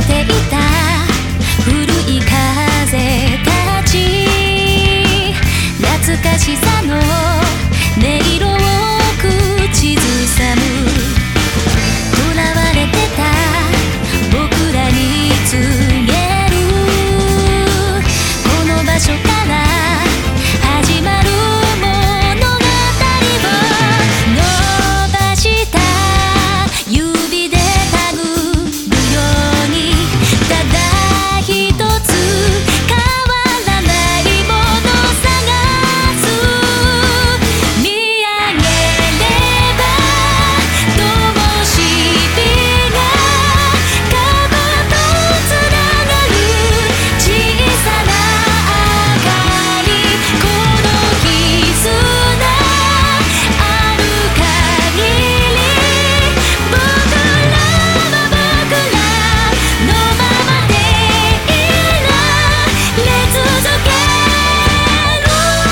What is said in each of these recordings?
ていた古い風たち、懐かしさの音色を口ずさむ。囚われてた僕らに告げる、この場所から始まる物語を伸ばした指で手繰るように、ただ一つ変わらないもの探す。見上げれば灯火が川とつながる、小さな明かり、この絆ある限り、僕らは僕らのままでいられ続ける。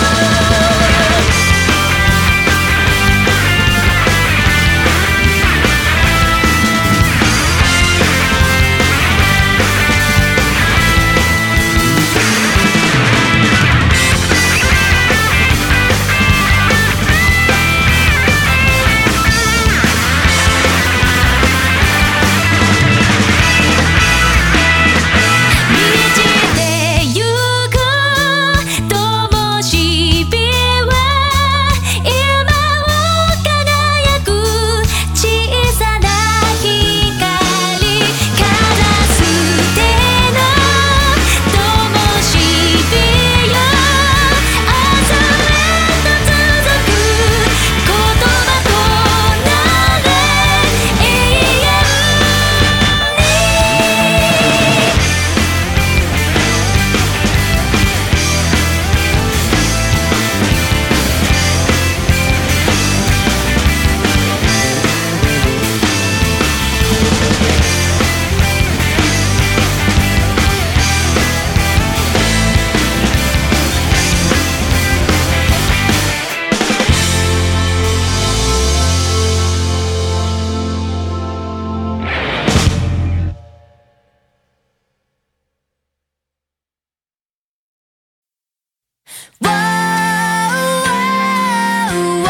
満ちてゆく灯火は今を輝く小さな光、カラス手の灯火よ、朝へと続く言葉となれ、永遠に。Whoa